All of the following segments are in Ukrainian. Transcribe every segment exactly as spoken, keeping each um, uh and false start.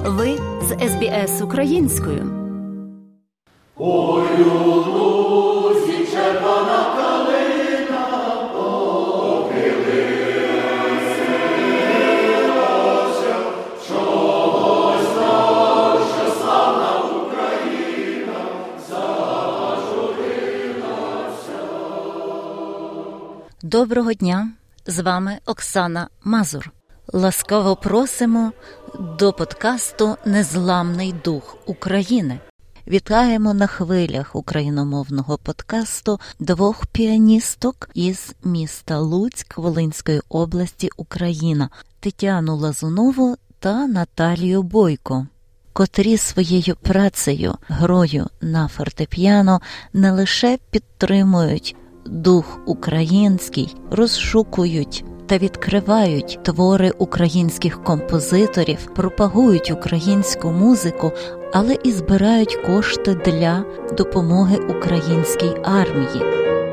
Ви з ес бі ес українською. Ой, у лузі червона калина похилилася, чогось знав, що славна Україна зажурилася. Доброго дня! З вами Оксана Мазур. Ласкаво просимо до подкасту «Незламний дух України». Вітаємо на хвилях україномовного подкасту двох піаністок із міста Луцьк Волинської області, Україна – Тетяну Лазунову та Наталію Бойко, котрі своєю працею, грою на фортепіано не лише підтримують дух український, розшукують та відкривають твори українських композиторів, пропагують українську музику, але і збирають кошти для допомоги українській армії.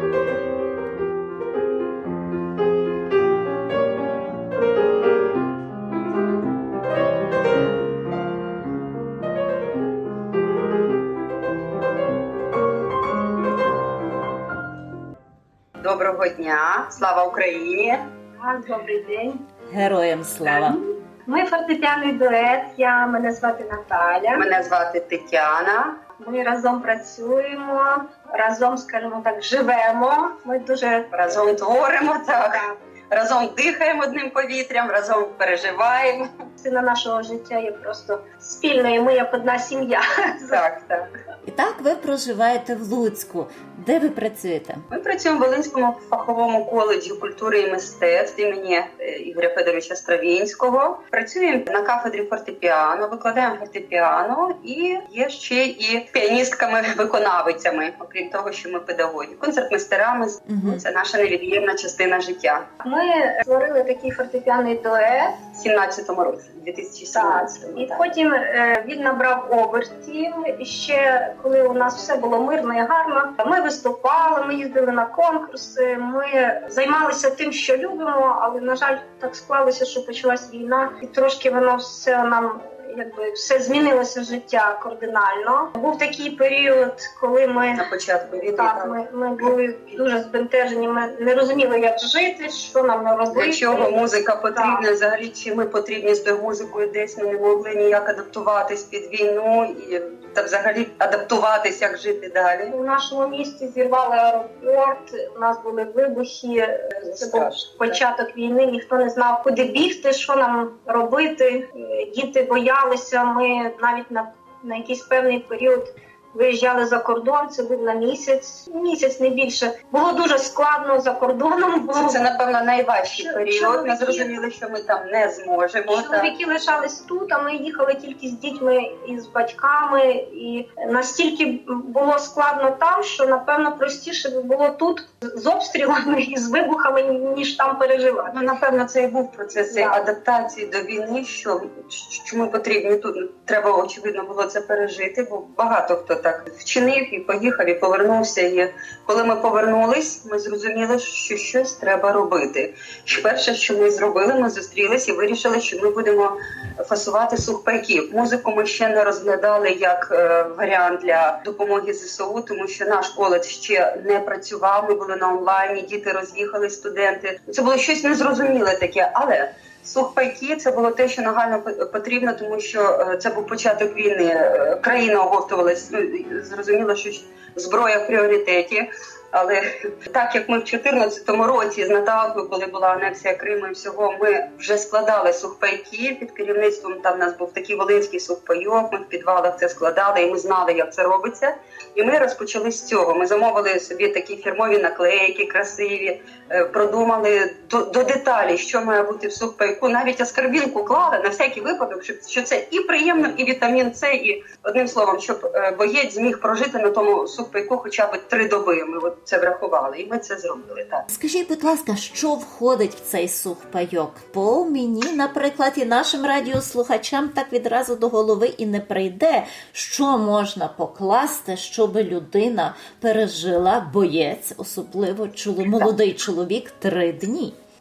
Доброго дня! Слава Україні! Добрий день! Героям слава! Ми фортепіаний дует, я, мене звати Наталя. Мене звати Тетяна. Ми разом працюємо, разом, скажімо так, живемо. Ми дуже разом творимо, так. так. Разом дихаємо одним повітрям, разом переживаємо. Сина нашого життя є просто спільною, ми як одна сім'я. Так, так. І так ви проживаєте в Луцьку. Де ви працюєте? Ми працюємо в Волинському фаховому коледжі культури і мистецтв імені Ігоря Федоровича Стравінського. Працюємо на кафедрі фортепіано, викладаємо фортепіано і є ще і піаністками-виконавицями, окрім того, що ми педагоги. Концертмейстерами, угу. Це наша невід'ємна частина життя. Ми створили такий фортепіаний дует в сімнадцятому році, дві тисячі сімнадцятому. І так. Потім е, він набрав обертів. І ще коли у нас все було мирно і гарно, ми виступали, ми їздили на конкурси, ми займалися тим, що любимо, але, на жаль, так склалося, що почалась війна, і трошки воно все нам, якби, все змінилося життя кардинально. Був такий період, коли ми на початку війни, так, ми, ми були дуже збентежені, ми не розуміли, як жити, що нам робити. Для чого музика потрібна, так. Взагалі, чи ми потрібні з тою музикою десь, ми не могли ніяк адаптуватись під війну і та взагалі адаптуватись, як жити далі. У нашому місті зірвали аеропорт, у нас були вибухи, це був початок війни, ніхто не знав, куди бігти, що нам робити. Діти боялися, ми навіть на, на якийсь певний період виїжджали за кордон, це був на місяць, місяць не більше. Було дуже складно за кордоном. Було... Це, напевно, найважчий Ч- період. Чоловіки... Ми зрозуміли, що ми там не зможемо. Чоловіки та... лишались тут, а ми їхали тільки з дітьми і з батьками. І настільки було складно там, що, напевно, простіше було тут з обстрілами і з вибухами, ніж там переживати. Ну, напевно, це і був процес да. адаптації до війни, що, що ми потрібні тут. Треба, очевидно, було це пережити, бо багато хто так вчинив і поїхав, і повернувся. І коли ми повернулись, ми зрозуміли, що щось треба робити. І перше, що ми зробили, ми зустрілись і вирішили, що ми будемо фасувати сухпайків. Музику ми ще не розглядали як е, варіант для допомоги зе се у, тому що наш коледж ще не працював, ми були на онлайні, діти роз'їхали, студенти. Це було щось незрозуміле таке, але... Сухпайки – це було те, що нагально потрібно, тому що це був початок війни. Країна оговтувалась, ну, зрозуміло, що зброя в пріоритеті. Але так як ми в чотирнадцятому році з Наталкою, коли була анексія Криму і всього, ми вже складали сухпайки під керівництвом, там в нас був такий волинський сухпайок, ми в підвалах це складали, і ми знали, як це робиться. І ми розпочали з цього. Ми замовили собі такі фірмові наклейки красиві, продумали до, до деталі, що має бути в сухпайку. Навіть аскорбінку клали на всякий випадок, що це і приємно, і вітамін С, і одним словом, щоб боєць зміг прожити на тому сухпайку хоча б три доби. Ми от це врахували, і ми це зробили. Так. Скажіть, будь ласка, що входить в цей сухпайок? Бо мені, наприклад, і нашим радіослухачам так відразу до голови і не прийде, що можна покласти, щоб людина пережила, боєць, особливо чоло, молодий чоловік, три дні.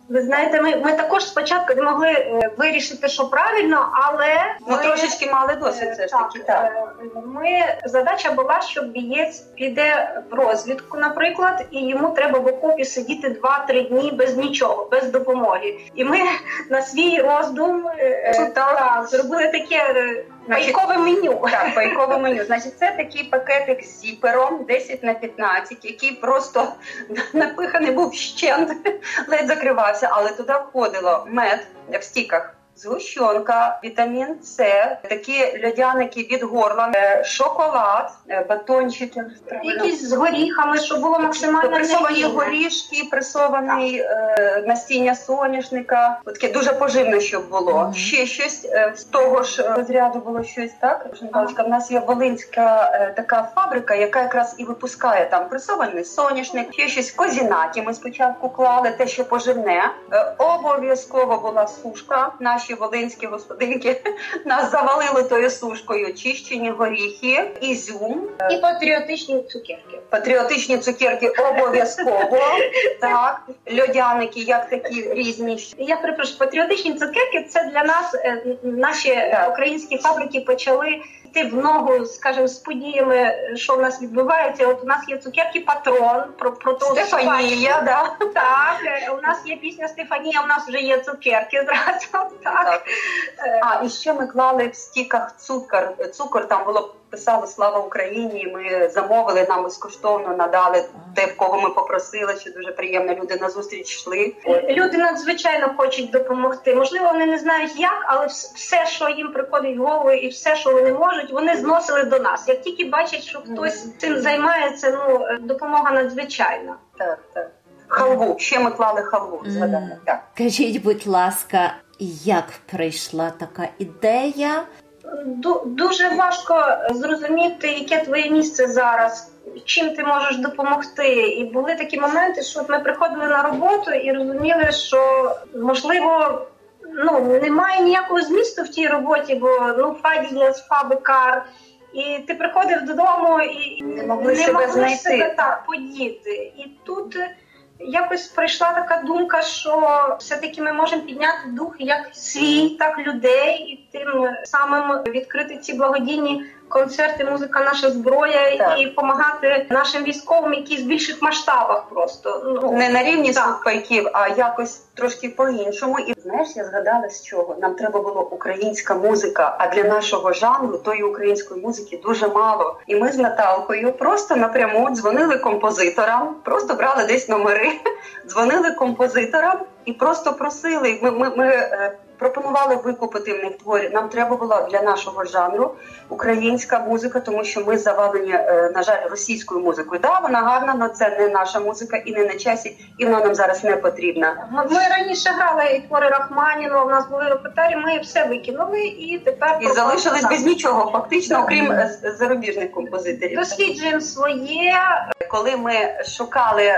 Ви знаєте, ми, ми також спочатку не могли е, вирішити, що правильно, але Ми ми трошечки мали досвід все ж таки, так. е, Ми, задача була, що бієць піде в розвідку, наприклад, і йому треба в окопі сидіти два-три дні без нічого, без допомоги. І ми на свій роздум е, та, зробили таке е, пайкове меню. Так, пайкове меню. Значить, це такий пакетик з зіпером десять на п'ятнадцять, який просто напиханий був щент, ледь закривався, але туди входило мед в стіках, згущенка, вітамін С, такі льодяники від горла, шоколад, батончики. Якісь з горіхами, щоб було максимально Пресовані неїдне. горішки, пресований е, насіння соняшника. Таке дуже поживне, щоб було. Mm-hmm. Ще щось е, з того ж розряду було щось, так? Mm-hmm. У нас є волинська е, така фабрика, яка якраз і випускає там пресований соняшник, ще щось козінаті ми спочатку клали, те, що поживне. Е, обов'язково була сушка. Наші волинські господинки нас завалили тою сушкою. Чищені горіхи, ізюм. І патріотичні цукерки. Патріотичні цукерки обов'язково. Так, льодяники, як такі різні. Я перепрошую, патріотичні цукерки – це для нас, е, наші так. українські фабрики почали йти в ногу, скажімо, з подіями, що в нас відбувається. От у нас є цукерки «Патрон», про, про того Стефанія, да. Так, у нас є пісня «Стефанія», у нас вже є цукерки зразу. Так. Так. А, і ще ми клали в стіках цукор. Цукор там було писали «Слава Україні», ми замовили, нам безкоштовно надали те, в кого ми попросили, що дуже приємно, люди на зустріч йшли. Люди надзвичайно хочуть допомогти. Можливо, вони не знають як, але все, що їм приходить в голову і все, що вони можуть, вони зносили до нас. Як тільки бачать, що хтось цим займається, ну, допомога надзвичайна. Так, так. Халву, ще ми клали халву, згадали. Mm. Так. Кажіть, будь ласка, як прийшла така ідея? Дуже важко зрозуміти, яке твоє місце зараз, чим ти можеш допомогти. І були такі моменти, що ми приходили на роботу і розуміли, що, можливо, ну, немає ніякого змісту в тій роботі, бо ну, фадієс, фабикар. І ти приходив додому і не могли не себе могли знайти. Себе, так, подіти. І тут якось прийшла така думка, що все-таки ми можемо підняти дух як свій, так людей, і тим самим відкрити ці благодійні концерти «Музика – наша зброя» так. і допомагати нашим військовим, які в більших масштабах просто. Ну, не на рівні сухпайків, а якось трошки по-іншому. І знаєш, я згадала з чого? Нам треба було українська музика, а для нашого жанру тої української музики дуже мало. І ми з Наталкою просто напряму дзвонили композиторам, просто брали десь номери, дзвонили композиторам і просто просили. Ми, ми, ми пропонували викупити в них твори. Нам треба була для нашого жанру українська музика, тому що ми завалені, на жаль, російською музикою. Да, вона гарна, але це не наша музика і не на часі, і вона нам зараз не потрібна. Ми раніше грали і твори Рахманіна, у нас були репертуарі, ми все викинули і тепер... І залишились без нічого, фактично, окрім зарубіжних композиторів. Досліджуємо своє. Коли ми шукали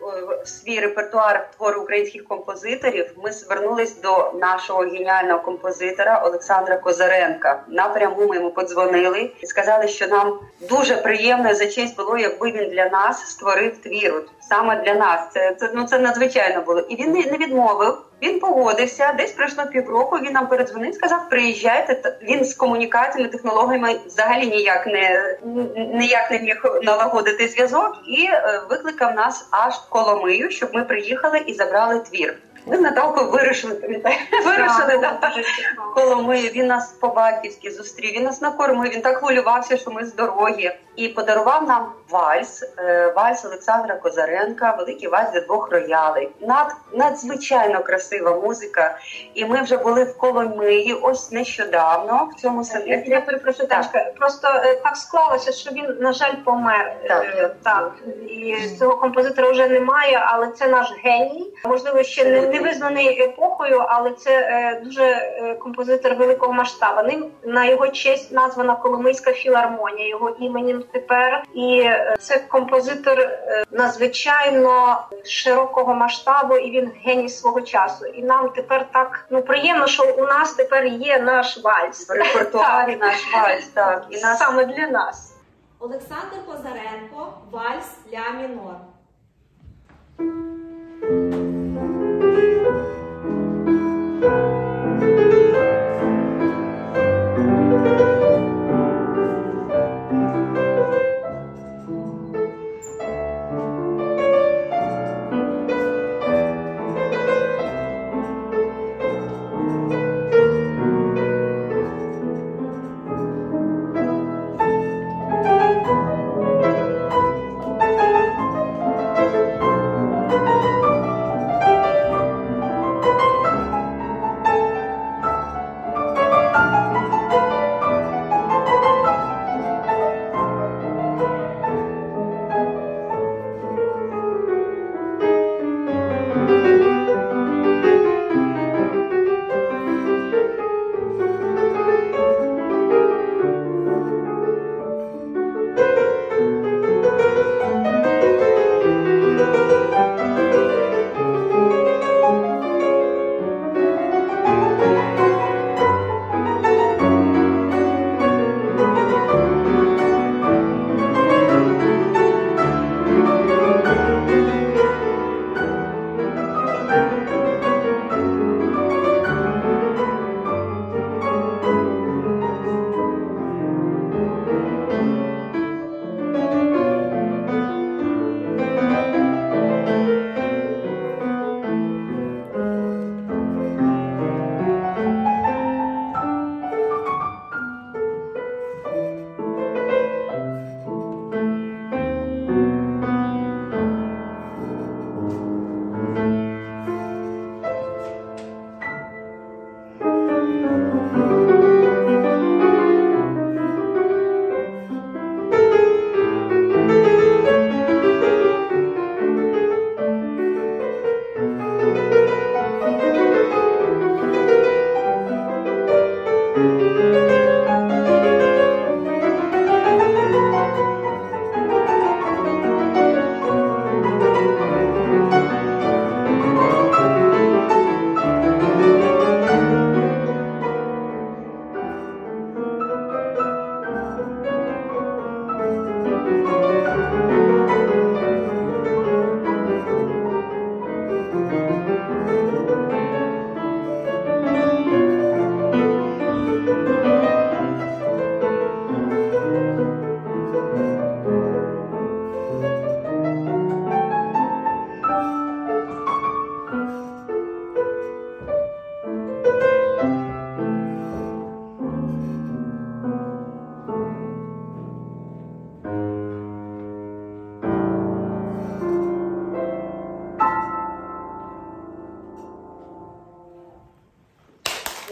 свій репертуар твори українських композиторів, ми звернулись до нашого геніального композитора Олександра Козаренка. Напряму ми йому подзвонили і сказали, що нам дуже приємно і за честь було, якби він для нас створив твір. От, саме для нас. Це, це, ну, це надзвичайно було. І він не відмовив. Він погодився, десь пройшло півроку, він нам передзвонив, сказав, приїжджайте. Він з комунікаціями, технологіями взагалі ніяк не, ніяк не міг налагодити зв'язок і е, викликав нас аж в Коломию, щоб ми приїхали і забрали твір. Ми з Наталкою вирішили, пам'ятаєте, вирішили да, Коломию. Він нас по-батьківськи зустрів, він нас накормив, він так хвилювався, що ми з дороги. І подарував нам вальс, е, вальс Олександра Козаренка, великий вальс для двох роялей. Над, надзвичайно красива музика. І ми вже були в Коломиї ось нещодавно в цьому селі. Я перепрошую, Танечка, просто е, так склалося, що він, на жаль, помер. Так, е, так. І цього композитора вже немає, але це наш геній. Можливо, ще не, не визнаний епохою, але це е, дуже е, композитор великого масштабу. Ним на його честь названа Коломийська філармонія, його іменем тепер. І е, це композитор е, надзвичайно широкого масштабу, і він геній свого часу. І нам тепер так ну приємно, що у нас тепер є наш вальс. В репертуарі наш вальс, так. І нас... саме для нас. Олександр Козаренко, вальс ля мінор.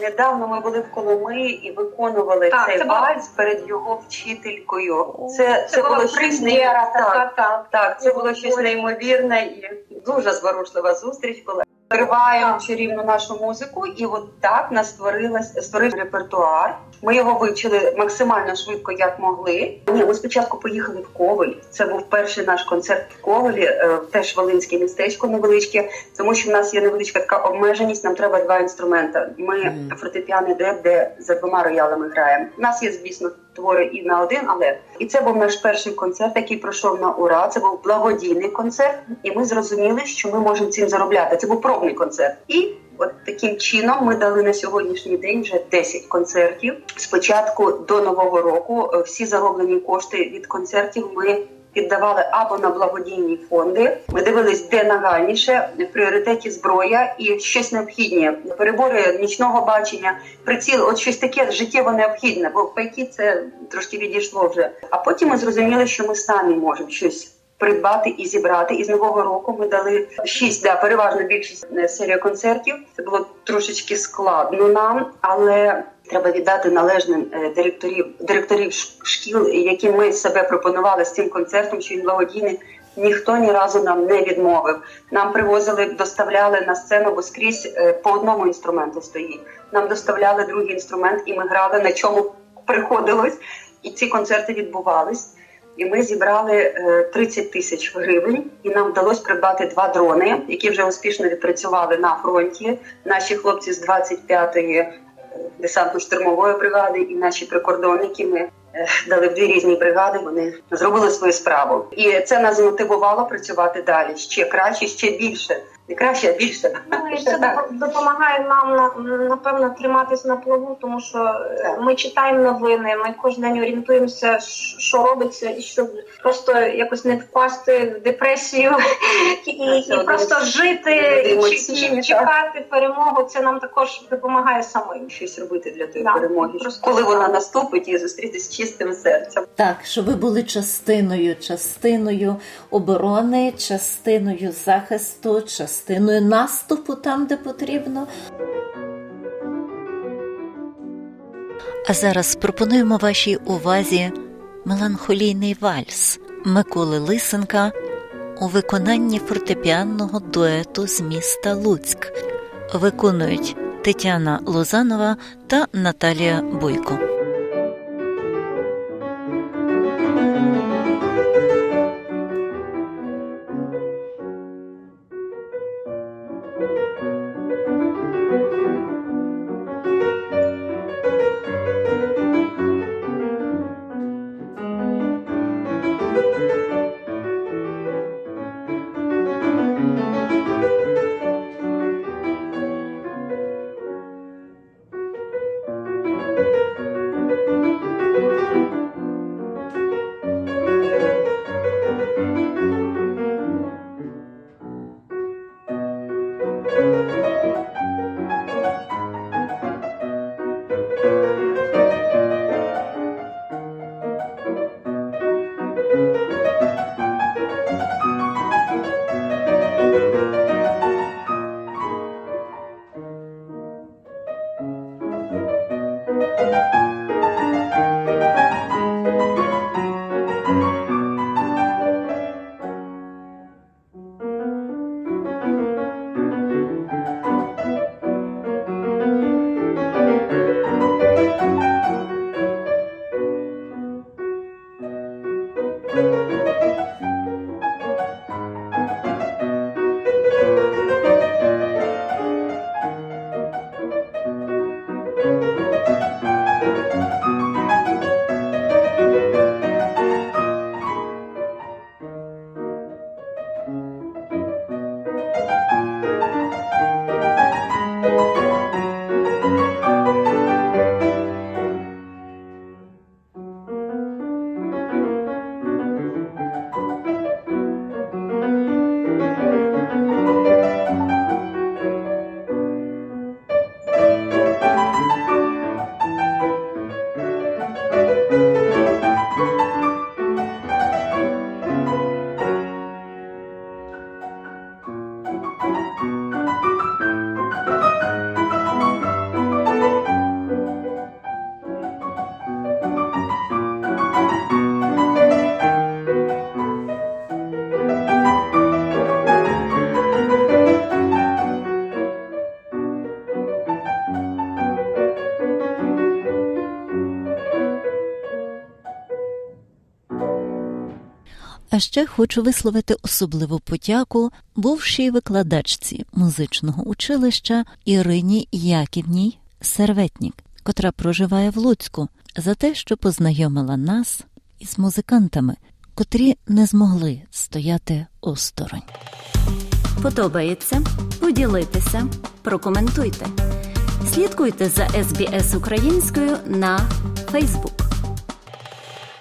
недавно ми були в Коломиї і виконували Так, цей це було- вальс перед його вчителькою. Це, це, Це було була щось прем'єра неймовірне. така, так. Так, це було щось неймовірне і дуже зворушлива зустріч була. Співаємо чарівну нашу музику, і от так нас створилась створив репертуар. Ми його вивчили максимально швидко, як могли. Ні, ми спочатку поїхали в Ковель. Це був перший наш концерт в Ковелі, е, теж волинське містечко невеличке, тому що в нас є невеличка така обмеженість. Нам треба два інструмента. Ми mm. фортепіано де, де за двома роялами граємо. У нас є, звісно, твори і на один, але і це був наш перший концерт, який пройшов на ура. Це був благодійний концерт, і ми зрозуміли, що ми можемо цим заробляти. Це був пробний концерт. І от таким чином ми дали на сьогоднішній день вже десять концертів. Спочатку до Нового року всі зароблені кошти від концертів ми віддавали або на благодійні фонди. Ми дивились, де нагальніше, в пріоритеті зброя і щось необхідне. Перебори нічного бачення, приціл, от щось таке життєво необхідне, бо пайки це трошки відійшло вже. А потім ми зрозуміли, що ми самі можемо щось придбати і зібрати. І з Нового року ми дали шість, да, переважно більшість серія концертів. Це було трошечки складно нам, але треба віддати належним директорів, директорів шкіл, які ми себе пропонували з цим концертом, що він благодійний. Ніхто ні разу нам не відмовив. Нам привозили, доставляли на сцену, бо скрізь по одному інструменту стоїть. Нам доставляли другий інструмент, і ми грали, на чому приходилось. І ці концерти відбувались. І ми зібрали тридцять тисяч гривень, і нам вдалося придбати два дрони, які вже успішно відпрацювали на фронті. Наші хлопці з двадцять п'ятої десантно-штурмової бригади і наші прикордонники, ми дали в дві різні бригади, вони зробили свою справу. І це нас змотивувало працювати далі, ще краще, ще більше. Не краще, а більше. Ну, і це допомагає нам, напевно, триматись на плаву, тому що так. Ми читаємо новини, ми кожен день орієнтуємося, що робиться, і щоб просто якось не впасти в депресію і, і просто жити, і чекати перемогу. Це нам також допомагає самим. Щось робити для тої да. перемоги, просто коли вона наступить, і зустрітися з чистим серцем. Так, щоб ви були частиною, частиною оборони, частиною захисту, частиною частиною наступу там, де потрібно. А зараз пропонуємо вашій увазі меланхолійний вальс Миколи Лисенка у виконанні фортепіанного дуету з міста Луцьк. Виконують Тетяна Лозанова та Наталія Бойко. А ще хочу висловити особливу подяку бувшій викладачці музичного училища Ірині Яківній Серветнік, котра проживає в Луцьку, за те, що познайомила нас із музикантами, котрі не змогли стояти осторонь. Подобається? Поділіться, прокоментуйте. Слідкуйте за ес бі ес українською на Facebook.